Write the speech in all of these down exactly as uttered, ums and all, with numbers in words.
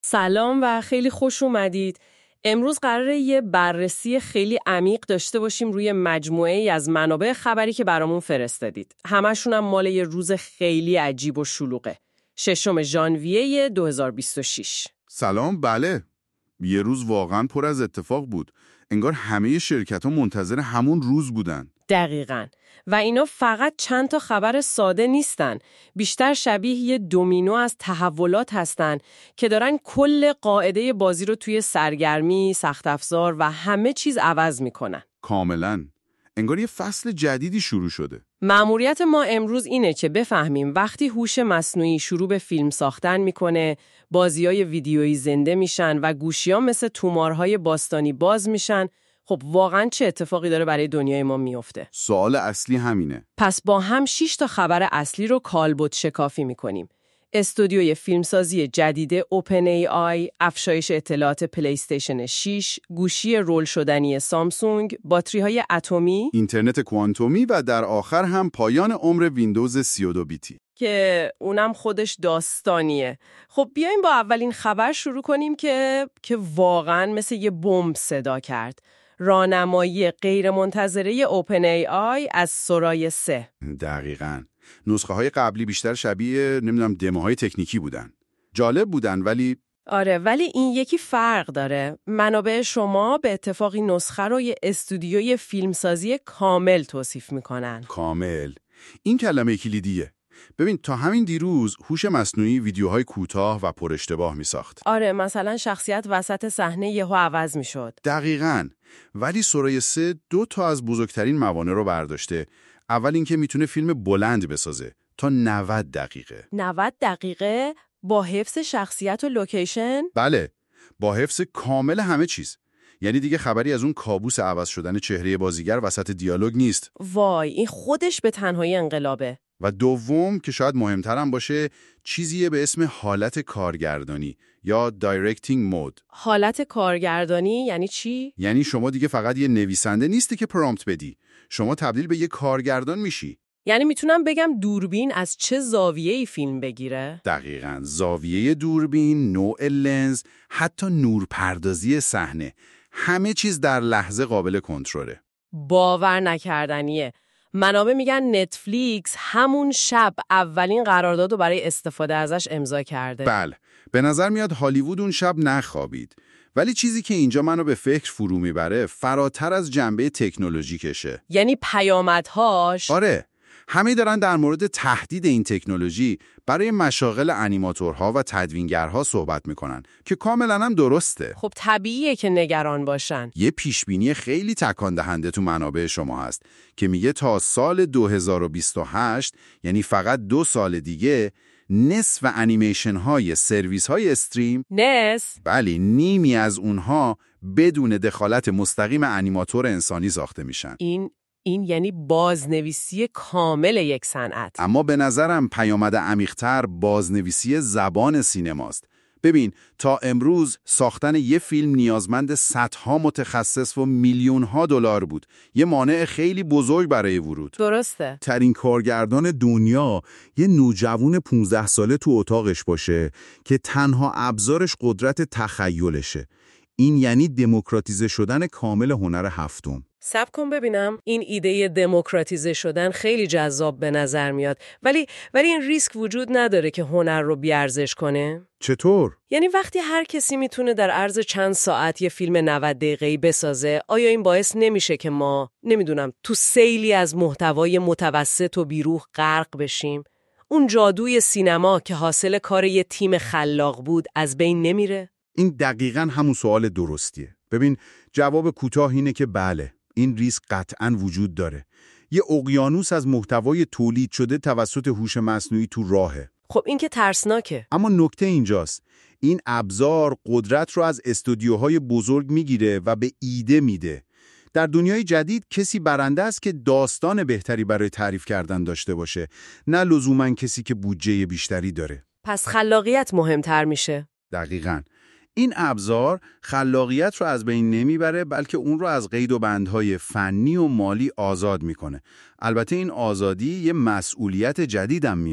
سلام و خیلی خوش اومدید. امروز قراره یه بررسی خیلی عمیق داشته باشیم روی مجموعه ای از منابع خبری که برامون فرستادید. همشون هم مال یه روز خیلی عجیب و شلوغه. ششم ژانویه دو هزار و بیست و شش. سلام. بله، یه روز واقعا پر از اتفاق بود. انگار همه شرکت‌ها منتظر همون روز بودن. دقیقاً. و اینا فقط چند تا خبر ساده نیستن. بیشتر شبیه یه دومینو از تحولات هستن که دارن کل قاعده بازی رو توی سرگرمی، سخت افزار و همه چیز عوض میکنن. کاملاً. انگار یه فصل جدیدی شروع شده. مأموریت ما امروز اینه که بفهمیم وقتی هوش مصنوعی شروع به فیلم ساختن میکنه، بازیای ویدیویی زنده میشن و گوشی‌ها مثل تومارهای باستانی باز میشن، خب واقعا چه اتفاقی داره برای دنیای ما میفته؟ سوال اصلی همینه. پس با هم شش تا خبر اصلی رو کالبد شکافی میکنیم. استودیوی فیلمسازی جدید اوپن ای آی، افزایش اطلاعات پلی استیشن شش، گوشی رول شدنی سامسونگ، باتری‌های اتمی، اینترنت کوانتومی و در آخر هم پایان عمر ویندوز سی و دو بیتی که اونم خودش داستانیه. خب بیایم با اولین خبر شروع کنیم که که واقعا مثل یه بمب صدا کرد. راهنمایی غیرمنتظره اوپن ای آی از سورای سه. دقیقاً. نسخه های قبلی بیشتر شبیه نمیدونم دموهای تکنیکی بودن. جالب بودن ولی آره، ولی این یکی فرق داره. منابع شما به اتفاقی نسخه رو یه استودیوی فیلمسازی کامل توصیف میکنن. کامل. این کلمه کلیدیه. ببین تا همین دیروز هوش مصنوعی ویدیوهای کوتاه و پر اشتباه می ساخت. آره، مثلا شخصیت وسط صحنه یهو عوض می شد. دقیقاً. ولی سورای سه دو تا از بزرگترین موانع رو برداشته. اول اینکه میتونه فیلم بلند بسازه تا نود دقیقه. نود دقیقه با حفظ شخصیت و لوکیشن؟ بله، با حفظ کامل همه چیز. یعنی دیگه خبری از اون کابوس عوض شدن چهره بازیگر وسط دیالوگ نیست. وای، این خودش به تنهایی انقلابه. و دوم که شاید مهمترم باشه، چیزیه به اسم حالت کارگردانی یا دایرکتینگ مود. حالت کارگردانی یعنی چی؟ یعنی شما دیگه فقط یه نویسنده نیستی که پرامپت بدی. شما تبدیل به یه کارگردان میشی. یعنی میتونم بگم دوربین از چه زاویه‌ای فیلم بگیره؟ دقیقاً. زاویه دوربین، نوع لنز، حتی نورپردازی صحنه. همه چیز در لحظه قابل کنترله. باور نکردنیه. منابع میگن نتفلیکس همون شب اولین قرارداد رو برای استفاده ازش امضا کرده. بله، به نظر میاد هالیوود اون شب نخوابید. ولی چیزی که اینجا منو به فکر فرو میبره فراتر از جنبه تکنولوژیکشه. یعنی پیامدهاش؟ آره، همه دارن در مورد تهدید این تکنولوژی برای مشاغل انیماتورها و تدوینگرها صحبت میکنن که کاملا هم درسته. خب طبیعیه که نگران باشن. یه پیشبینی خیلی تکان دهنده تو منابع شما هست که میگه تا سال دو هزار و بیست و هشت، یعنی فقط دو سال دیگه، نصف انیمیشن های سرویس های استریم، نصف؟ بله، نیمی از اونها بدون دخالت مستقیم انیماتور انسانی ساخته میشن. این این یعنی بازنویسی کامل یک صنعت. اما به نظرم پیامد عمیق‌تر بازنویسی زبان سینماست. ببین تا امروز ساختن یه فیلم نیازمند صدها متخصص و میلیون‌ها دلار بود. یه مانع خیلی بزرگ برای ورود. درسته. ترین کارگردان دنیا یه نوجوان پانزده ساله تو اتاقش باشه که تنها ابزارش قدرت تخیلشه. این یعنی دموکراتیزه شدن کامل هنر هفتم. صبر کن ببینم. این ایده دموکراتیزه شدن خیلی جذاب به نظر میاد، ولی ولی این ریسک وجود نداره که هنر رو بیارزش کنه؟ چطور؟ یعنی وقتی هر کسی میتونه در عرض چند ساعت یه فیلم نود دقیقه‌ای بسازه، آیا این باعث نمیشه که ما نمیدونم تو سیلی از محتوای متوسط و بیروح غرق بشیم؟ اون جادوی سینما که حاصل کار یه تیم خلاق بود از بین نمیره؟ این دقیقاً همون سوال درستیه. ببین جواب کوتاه اینه که بله، این ریسک قطعاً وجود داره. یه اقیانوس از محتوای تولید شده توسط هوش مصنوعی تو راهه. خب این که ترسناکه. اما نکته اینجاست، این ابزار قدرت رو از استودیوهای بزرگ میگیره و به ایده میده. در دنیای جدید کسی برنده است که داستان بهتری برای تعریف کردن داشته باشه، نه لزوماً کسی که بودجه بیشتری داره. پس خلاقیت مهمتر میشه. دقیقاً. این ابزار خلاقیت رو از بین نمیبره، بلکه اون رو از قید و بندهای فنی و مالی آزاد میکنه. البته این آزادی یه مسئولیت جدیدم میاره.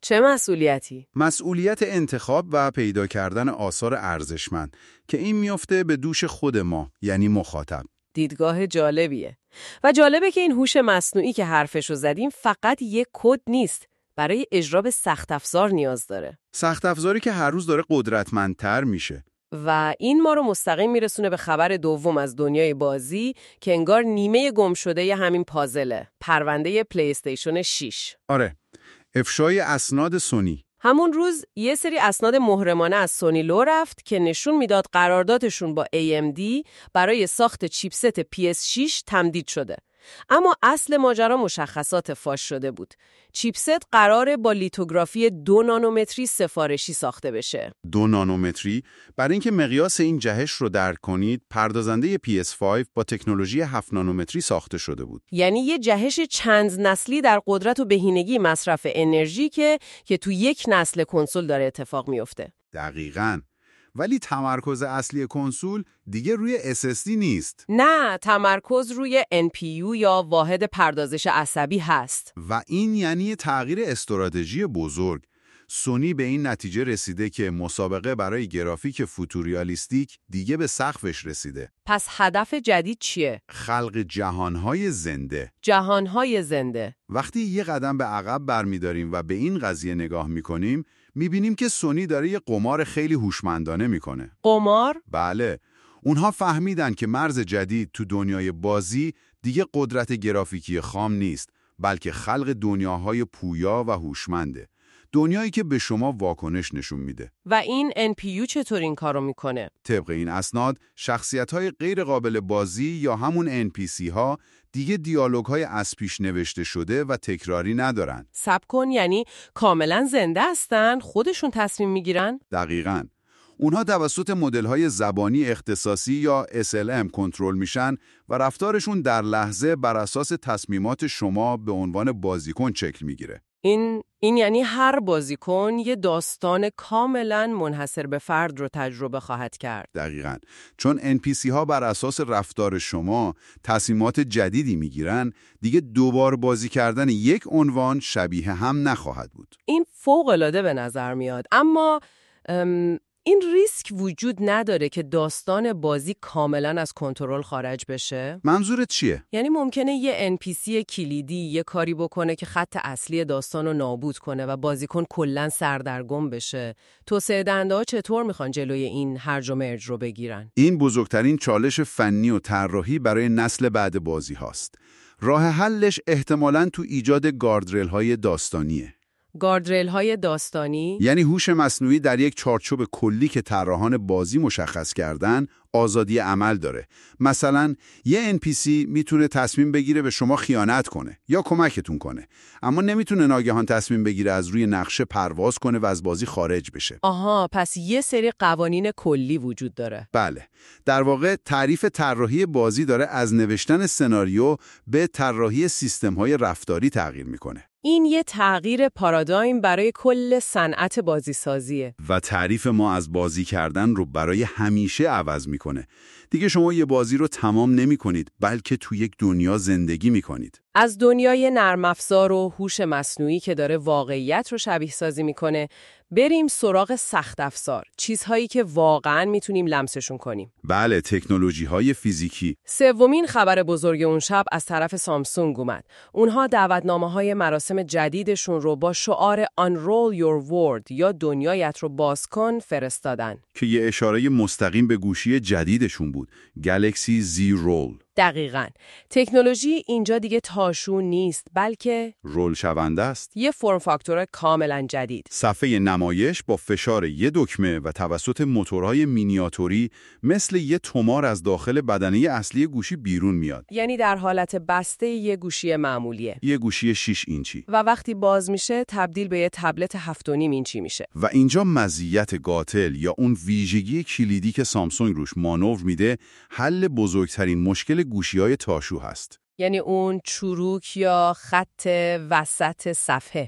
چه مسئولیتی؟ مسئولیت انتخاب و پیدا کردن آثار ارزشمند که این میفته به دوش خود ما، یعنی مخاطب. دیدگاه جالبیه. و جالبه که این هوش مصنوعی که حرفشو زدیم فقط یک کد نیست. برای اجرا به سخت افزار نیاز داره. سخت افزاری که هر روز داره قدرتمندتر میشه. و این ما رو مستقیم میرسونه به خبر دوم از دنیای بازی که انگار نیمه گم شده ی همین پازله. پرونده پلی استیشن شش. آره. افشای اسناد سونی. همون روز یه سری اسناد محرمانه از سونی لو رفت که نشون میداد قراردادشون با ای ام دی برای ساخت چیپست پی اس شش تمدید شده. اما اصل ماجرا مشخصات فاش شده بود. چیپست قراره با لیتوگرافی دو نانومتری سفارشی ساخته بشه. دو نانومتری؟ برای اینکه مقیاس این جهش رو درک کنید، پردازنده پی اس پنج با تکنولوژی هفت نانومتری ساخته شده بود. یعنی یه جهش چند نسلی در قدرت و بهینگی مصرف انرژی که که تو یک نسل کنسول داره اتفاق میفته. دقیقاً. ولی تمرکز اصلی کنسول دیگه روی اس اس دی نیست. نه، تمرکز روی ان پی یو یا واحد پردازش عصبی هست. و این یعنی تغییر استراتژی بزرگ. سونی به این نتیجه رسیده که مسابقه برای گرافیک فوتوریالیستیک دیگه به سقفش رسیده. پس هدف جدید چیه؟ خلق جهانهای زنده. جهانهای زنده. وقتی یه قدم به عقب برمیداریم و به این قضیه نگاه میکنیم، میبینیم که سونی داره یه قمار خیلی هوشمندانه میکنه. قمار؟ بله. اونها فهمیدن که مرز جدید تو دنیای بازی دیگه قدرت گرافیکی خام نیست، بلکه خلق دنیاهای پویا و هوشمنده. دنیایی که به شما واکنش نشون میده. و این ان پی یو چطور این کارو میکنه؟ طبق این اسناد، شخصیت‌های غیر قابل بازی یا همون ان پی سی ها دیگه دیالوگ‌های از پیش نوشته شده و تکراری ندارن. صبر کن، یعنی کاملا زنده هستن؟ خودشون تصمیم میگیرن؟ دقیقاً. اونها توسط مدل‌های زبانی اختصاصی یا اس ال ام کنترل میشن و رفتارشون در لحظه بر اساس تصمیمات شما به عنوان بازیکن شکل میگیره. این این یعنی هر بازیکن یه داستان کاملا منحصر به فرد رو تجربه خواهد کرد. دقیقاً. چون ان پی سی ها بر اساس رفتار شما تصمیمات جدیدی میگیرن، دیگه دوبار بازی کردن یک عنوان شبیه هم نخواهد بود. این فوق‌العاده به نظر میاد. اما ام... این ریسک وجود نداره که داستان بازی کاملا از کنترل خارج بشه؟ منظورت چیه؟ یعنی ممکنه یه ان پی سی کلیدی یه کاری بکنه که خط اصلی داستان رو نابود کنه و بازیکن کلا سردرگم بشه. توسعه دهنده‌ها چطور میخوان جلوی این هرج و مرج رو بگیرن؟ این بزرگترین چالش فنی و طراحی برای نسل بعد بازی هاست. راه حلش احتمالاً تو ایجاد گاردریل های داستانیه. گاردریل های داستانی؟ یعنی هوش مصنوعی در یک چارچوب کلی که طراحان بازی مشخص کردن آزادی عمل داره. مثلا یه ان پی سی میتونه تصمیم بگیره به شما خیانت کنه یا کمکتون کنه، اما نمیتونه ناگهان تصمیم بگیره از روی نقشه پرواز کنه و از بازی خارج بشه. آها، پس یه سری قوانین کلی وجود داره. بله. در واقع تعریف طراحی بازی داره از نوشتن سناریو به طراحی سیستم‌های رفتاری تغییر میکنه. این یه تغییر پارادایم برای کل صنعت بازی سازیه. و تعریف ما از بازی کردن رو برای همیشه عوض میکنه. دیگه شما یه بازی رو تمام نمی کنید، بلکه تو یک دنیا زندگی می کنید. از دنیای نرم افزار و هوش مصنوعی که داره واقعیت رو شبیه سازی میکنه، بریم سراغ سخت افزار، چیزهایی که واقعاً میتونیم لمسشون کنیم. بله، تکنولوژی های فیزیکی. سومین خبر بزرگ اون شب از طرف سامسونگ اومد. اونها دعوتنامه های مراسم جدیدشون رو با شعار Unroll Your World یا دنیایت رو باز کن فرستادن. که یه اشاره مستقیم به گوشی جدیدشون بود، گلکسی زی رول. دقیقاً. تکنولوژی اینجا دیگه تاشو نیست، بلکه رول شونده است. یه فرم فاکتور کاملا جدید. صفحه نمایش با فشار یه دکمه و توسط موتورهای مینیاتوری مثل یه تومار از داخل بدنه اصلی گوشی بیرون میاد. یعنی در حالت بسته یه گوشی معمولیه. یه گوشی شش اینچی. و وقتی باز میشه تبدیل به یه تبلت هفت و نیم اینچی میشه. و اینجا مزیت قاتل یا اون ویژگی کلیدی که سامسونگ روش مانور میده، حل بزرگترین مشکل گوشی‌های تاشو هست. یعنی اون چروک یا خط وسط صفحه.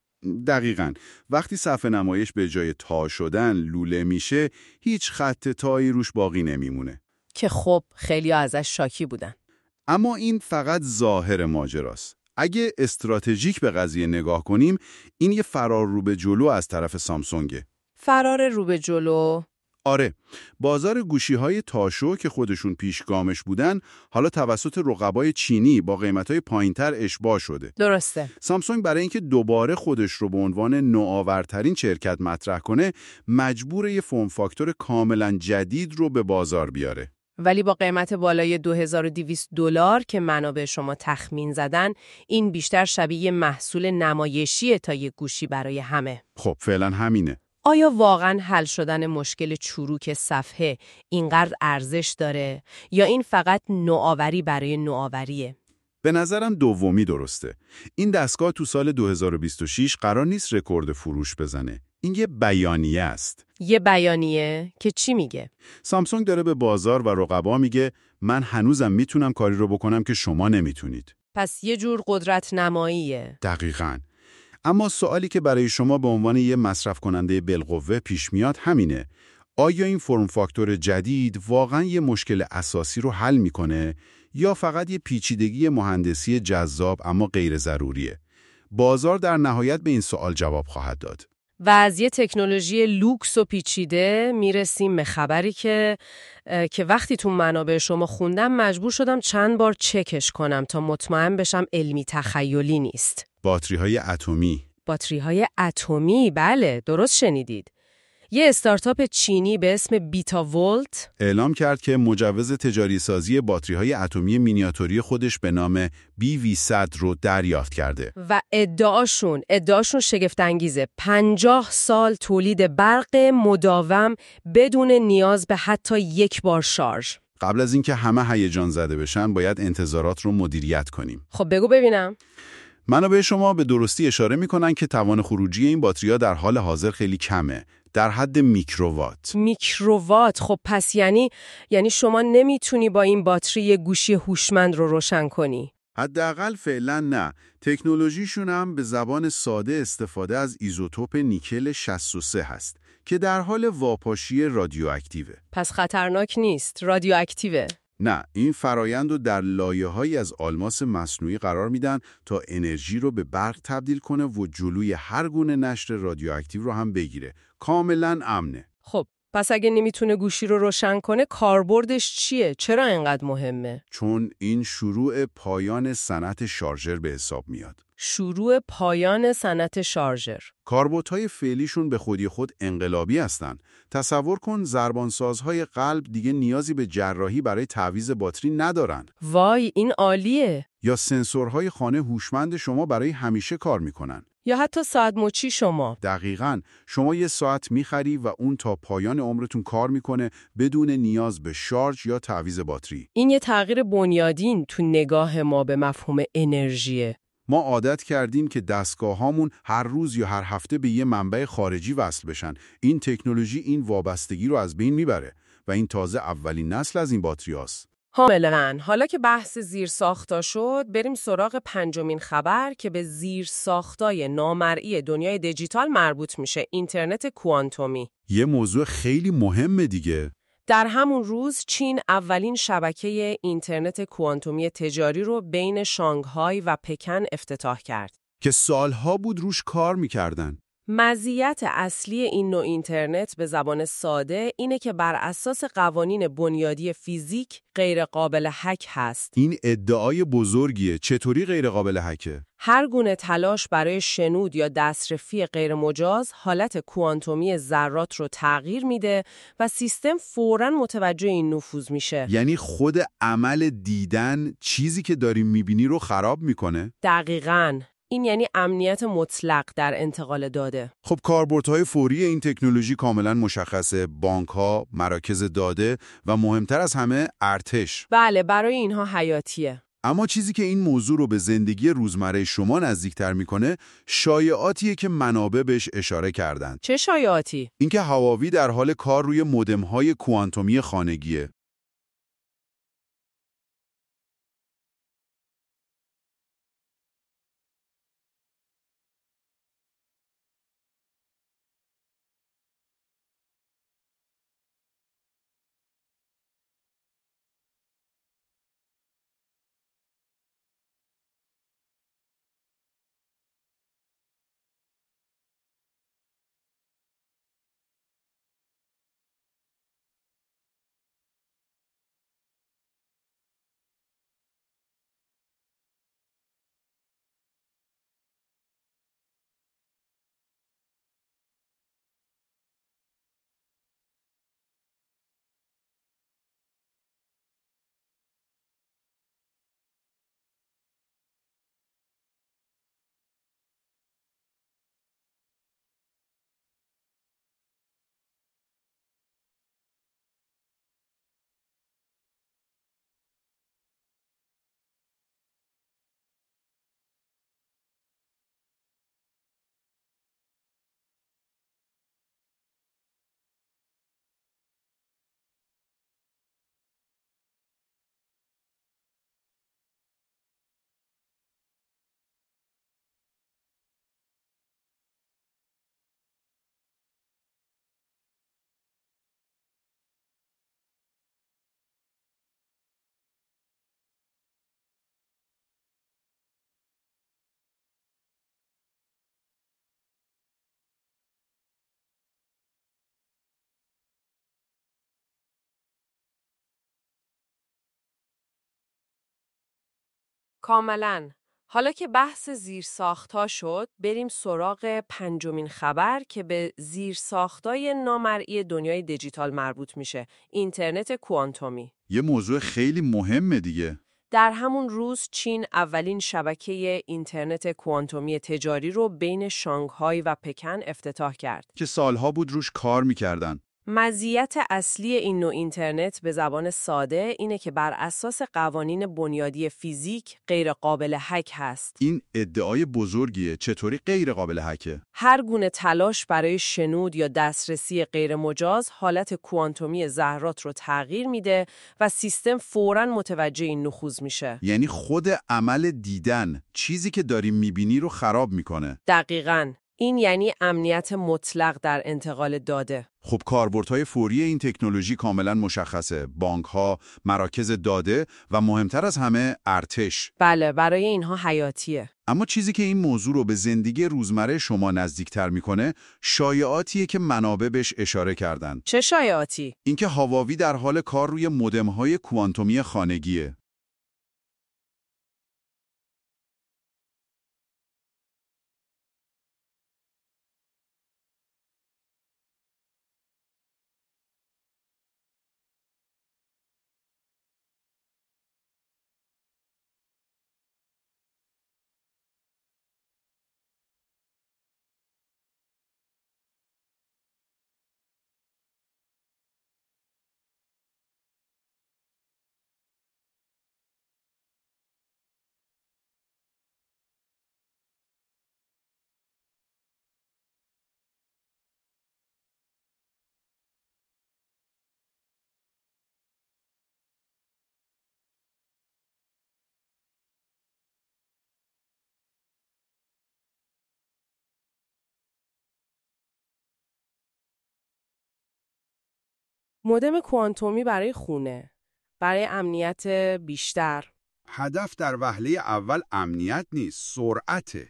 دقیقاً. وقتی صفحه نمایش به جای تا شدن لوله میشه، هیچ خط تایی روش باقی نمیمونه. که خب خیلی ازش شاکی بودن. اما این فقط ظاهر ماجراست. اگه استراتژیک به قضیه نگاه کنیم، این یه فرار رو به جلو از طرف سامسونگه. فرار رو به جلو؟ آره، بازار گوشی‌های تاشو که خودشون پیشگامش بودن، حالا توسط رقبای چینی با قیمت‌های پایین‌تر اشباع شده. درسته. سامسونگ برای اینکه دوباره خودش رو به عنوان نوآورترین شرکت مطرح کنه، مجبور یه فرم فاکتور کاملا جدید رو به بازار بیاره. ولی با قیمت بالای دو هزار و دویست دلار که منابع شما تخمین زدن، این بیشتر شبیه محصول نمایشیه تا یک گوشی برای همه. خب فعلا همینه. آیا واقعاً حل شدن مشکل چروک صفحه اینقدر ارزش داره یا این فقط نوآوری برای نوآوریه؟ به نظرم دومی درسته. این دستگاه تو سال دو هزار و بیست و شش قرار نیست رکورد فروش بزنه. این یه بیانیه است. یه بیانیه که چی میگه؟ سامسونگ داره به بازار و رقبا میگه من هنوزم میتونم کاری رو بکنم که شما نمیتونید. پس یه جور قدرت نماییه. دقیقاً. اما سوالی که برای شما به عنوان یه مصرف کننده بالقوه پیش میاد همینه. آیا این فرم فاکتور جدید واقعاً یه مشکل اساسی رو حل میکنه یا فقط یه پیچیدگی مهندسی جذاب اما غیر ضروریه؟ بازار در نهایت به این سوال جواب خواهد داد. و از یه تکنولوژی لوکس و پیچیده میرسیم به خبری که که وقتی تو منابع شما خوندم مجبور شدم چند بار چکش کنم تا مطمئن بشم علمی تخیلی نیست. باتری‌های اتمی. باتری‌های اتمی، بله، درست شنیدید. یه استارتاپ چینی به اسم بیتا ولت اعلام کرد که مجوز تجاری سازی باتری‌های اتمی مینیاتوری خودش به نام بی وی صد رو دریافت کرده. و ادعاشون ادعاشون شگفت انگیزه. پنجاه سال تولید برق مداوم بدون نیاز به حتی یک بار شارژ. قبل از اینکه همه هیجان زده بشن باید انتظارات رو مدیریت کنیم. خب بگو ببینم. منابع شما به درستی اشاره میکنن که توان خروجی این باتری‌ها در حال حاضر خیلی کمه، در حد میکرووات. میکرووات؟ خب پس یعنی یعنی شما نمیتونی با این باتری یه گوشی هوشمند رو روشن کنی؟ حداقل فعلا نه. تکنولوژیشون هم به زبان ساده استفاده از ایزوتوپ نیکل شصت و سه هست که در حال واپاشی رادیواکتیوه. پس خطرناک نیست، رادیواکتیوه. نه، این فرایند رو در لایه‌هایی از آلماس مصنوعی قرار میدن تا انرژی رو به برق تبدیل کنه و جلوی هر گونه نشر رادیواکتیو رو هم بگیره. کاملا امنه. خب پس اگه نمیتونه گوشی رو روشن کنه کاربردش چیه؟ چرا اینقدر مهمه؟ چون این شروع پایان صنعت شارژر به حساب میاد. شروع پایان صنعت شارژر. کاربردهای فعلیشون به خودی خود انقلابی هستن. تصور کن ضربانسازهای قلب دیگه نیازی به جراحی برای تعویض باتری ندارن. وای این عالیه. یا سنسورهای خانه هوشمند شما برای همیشه کار میکنن. یا حتی ساعت مچی شما. دقیقاً. شما یه ساعت میخری و اون تا پایان عمرتون کار میکنه بدون نیاز به شارژ یا تعویض باتری. این یه تغییر بنیادین تو نگاه ما به مفهوم انرژیه. ما عادت کردیم که دستگاهامون هر روز یا هر هفته به یه منبع خارجی وصل بشن. این تکنولوژی این وابستگی رو از بین میبره و این تازه اولین نسل از این باتری هاست. کاملاً. حالا که بحث زیرساختا شد، بریم سراغ پنجمین خبر که به زیرساختای نامرئی دنیای دیجیتال مربوط میشه، اینترنت کوانتومی. یه موضوع خیلی مهمه دیگه. در همون روز چین اولین شبکه اینترنت کوانتومی تجاری رو بین شانگهای و پکن افتتاح کرد. که سالها بود روش کار میکردن. مزیت اصلی این نوع اینترنت به زبان ساده اینه که بر اساس قوانین بنیادی فیزیک غیر قابل هک هست. این ادعای بزرگیه. چطوری غیر قابل هکه؟ هر گونه تلاش برای شنود یا دسترسی غیر مجاز حالت کوانتومی ذرات رو تغییر میده و سیستم فوراً متوجه این نفوذ میشه. یعنی خود عمل دیدن چیزی که داری میبینی رو خراب میکنه؟ دقیقاً. این یعنی امنیت مطلق در انتقال داده. خب کاربردهای فوری این تکنولوژی کاملا مشخصه. بانک‌ها، مراکز داده و مهمتر از همه ارتش. بله، برای اینها حیاتیه. اما چیزی که این موضوع رو به زندگی روزمره شما نزدیکتر میکنه شایعاتیه که منابع بهش اشاره کردند. چه شایعاتی؟ اینکه هواوی در حال کار روی مودم‌های کوانتومی خانگیه. کاملاً. حالا که بحث زیرساخت‌ها شد، بریم سراغ پنجمین خبر که به زیرساخت‌های نامرئی دنیای دیجیتال مربوط میشه. اینترنت کوانتومی. یه موضوع خیلی مهمه دیگه. در همون روز چین اولین شبکه اینترنت کوانتومی تجاری رو بین شانگهای و پکن افتتاح کرد. که سالها بود روش کار میکردن. مزیت اصلی این نوع اینترنت به زبان ساده اینه که بر اساس قوانین بنیادی فیزیک غیر قابل هک هست. این ادعای بزرگیه. چطوری غیر قابل هکه؟ هر گونه تلاش برای شنود یا دسترسی غیر مجاز حالت کوانتومی ذرات رو تغییر میده و سیستم فوراً متوجه این نفوذ میشه. یعنی خود عمل دیدن چیزی که داری میبینی رو خراب میکنه. دقیقاً. این یعنی امنیت مطلق در انتقال داده. خب کاربردهای فوری این تکنولوژی کاملا مشخصه. بانک‌ها، مراکز داده و مهمتر از همه ارتش. بله، برای اینها حیاتیه. اما چیزی که این موضوع رو به زندگی روزمره شما نزدیکتر میکنه، شایعاتیه که منابع بهش اشاره کردن. چه شایعاتی؟ اینکه هواوی در حال کار روی مودم‌های کوانتومی خانگیه. مودم کوانتومی برای خونه، برای امنیت بیشتر. هدف در وهله اول امنیت نیست، سرعته.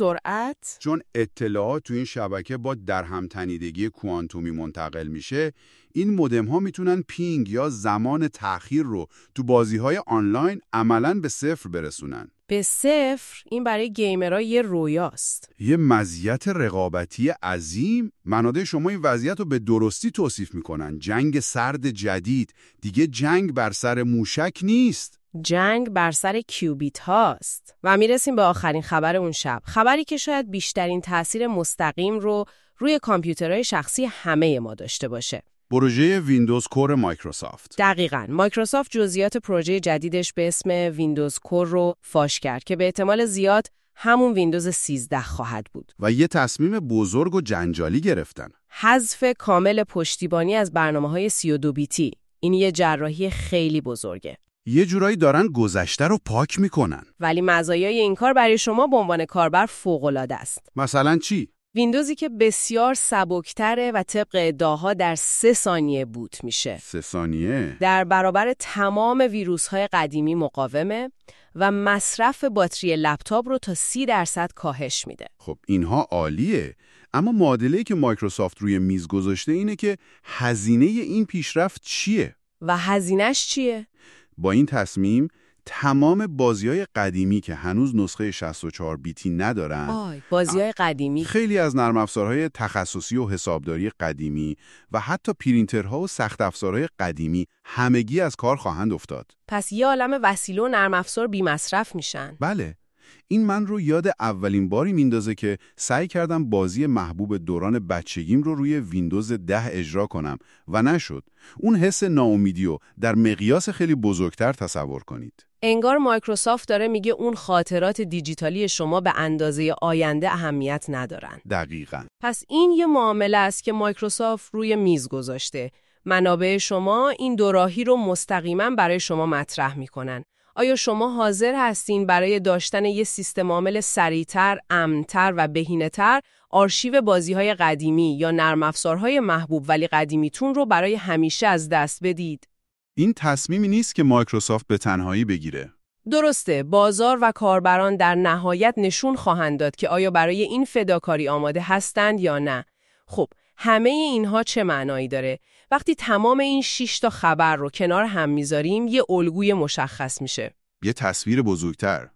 سرعت؟ چون اطلاعات تو این شبکه با درهم‌تنیدگی کوانتومی منتقل میشه، این مودم ها میتونن پینگ یا زمان تأخیر رو تو بازی‌های آنلاین عملاً به صفر برسونن. به صفر؟ این برای گیمرها یه رویاست. یه مزیت رقابتی عظیم. منابع شما این وضعیت رو به درستی توصیف میکنن. جنگ سرد جدید. دیگه جنگ بر سر موشک نیست. جنگ بر سر کیوبیت هاست. و میرسیم به آخرین خبر اون شب. خبری که شاید بیشترین تأثیر مستقیم رو روی کامپیوترهای شخصی همه ما داشته باشه. پروژه ویندوز کور مایکروسافت. دقیقاً. مایکروسافت جزئیات پروژه جدیدش به اسم ویندوز کور رو فاش کرد که به احتمال زیاد همون ویندوز سیزده خواهد بود. و یه تصمیم بزرگ و جنجالی گرفتن. حذف کامل پشتیبانی از برنامه‌های سی و دو بیتی. این یه جراحی خیلی بزرگه. یه جورایی دارن گذشته رو پاک میکنن. ولی مزایای این کار برای شما به عنوان کاربر فوق‌العاده است. مثلا چی؟ ویندوزی که بسیار سبکتره و طبق ادعاها در سه ثانیه بوت میشه. سه ثانیه؟ در برابر تمام ویروس‌های قدیمی مقاومه و مصرف باتری لپتاپ رو تا سی درصد کاهش میده. خب اینها عالیه. اما معادله‌ای که مایکروسافت روی میز گذاشته اینه که هزینه این پیشرفت چیه؟ و هزینه‌اش چیه؟ با این تصمیم تمام بازی‌های قدیمی که هنوز نسخه شصت و چهار بیتی ندارن، آی بازی‌های قدیمی، خیلی از نرم افزارهای تخصصی و حسابداری قدیمی و حتی پرینترها و سخت افزارهای قدیمی همگی از کار خواهند افتاد. پس یه عالم وسیله و نرم افزار بی مصرف میشن. بله. این من رو یاد اولین باری میندازه که سعی کردم بازی محبوب دوران بچگیم رو روی ویندوز ده اجرا کنم و نشد. اون حس ناامیدیو در مقیاس خیلی بزرگتر تصور کنید. انگار مایکروسافت داره میگه اون خاطرات دیجیتالی شما به اندازه آینده اهمیت ندارن. دقیقاً. پس این یه معامله است که مایکروسافت روی میز گذاشته. منابع شما این دوراهی رو مستقیما برای شما مطرح میکنن. آیا شما حاضر هستین برای داشتن یه سیستم عامل سریعتر، امن‌تر و بهینه‌تر آرشیو بازی‌های قدیمی یا نرم افزارهای محبوب ولی قدیمیتون رو برای همیشه از دست بدید؟ این تصمیمی نیست که مایکروسافت به تنهایی بگیره. درسته، بازار و کاربران در نهایت نشون خواهند داد که آیا برای این فداکاری آماده هستند یا نه. خب، همه اینها چه معنایی داره؟ وقتی تمام این شش تا خبر رو کنار هم میذاریم، یه الگوی مشخص میشه. یه تصویر بزرگتر.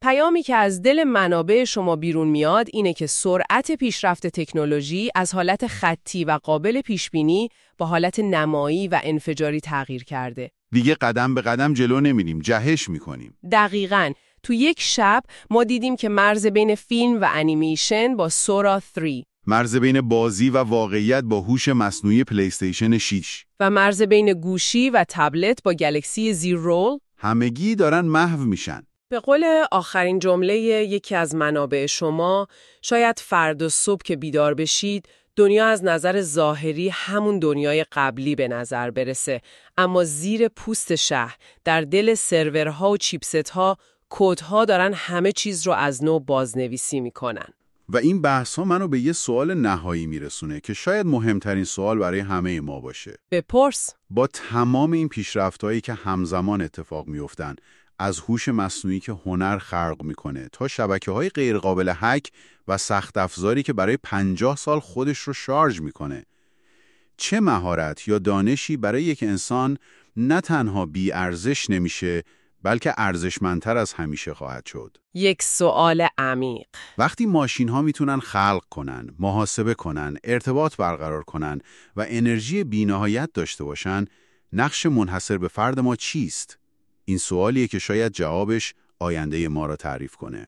پیامی که از دل منابع شما بیرون میاد اینه که سرعت پیشرفت تکنولوژی از حالت خطی و قابل پیشبینی با حالت نمایی و انفجاری تغییر کرده. دیگه قدم به قدم جلو نمیریم، جهش میکنیم. دقیقاً. تو یک شب ما دیدیم که مرز بین فیلم و انیمیشن با سورا سه، مرز بین بازی و واقعیت با هوش مصنوعی پلی استیشن شش و مرز بین گوشی و تبلت با گلکسی زی رول همگی دارن محو میشن. به قول آخرین جمله یکی از منابع شما، شاید فردا صبح که بیدار بشید دنیا از نظر ظاهری همون دنیای قبلی به نظر برسه، اما زیر پوست شهر در دل سرورها و چیپست‌ها کدها دارن همه چیز رو از نو بازنویسی میکنن. و این بحث ها منو به یه سوال نهایی میرسونه که شاید مهمترین سوال برای همه ما باشه. بپرس. با تمام این پیشرفت‌هایی که همزمان اتفاق میافتن، از هوش مصنوعی که هنر خلق میکنه تا شبکه‌های غیرقابل هک و سخت افزاری که برای پنجاه سال خودش رو شارژ میکنه، چه مهارت یا دانشی برای یک انسان نه تنها بی ارزش نمیشه بلکه ارزشمندتر از همیشه خواهد شد؟ یک سوال عمیق. وقتی ماشین ها میتونن خلق کنن، محاسبه کنن، ارتباط برقرار کنن و انرژی بی‌نهایت داشته باشن، نقش منحصر به فرد ما چیست؟ این سوالیه که شاید جوابش آینده ما را تعریف کنه.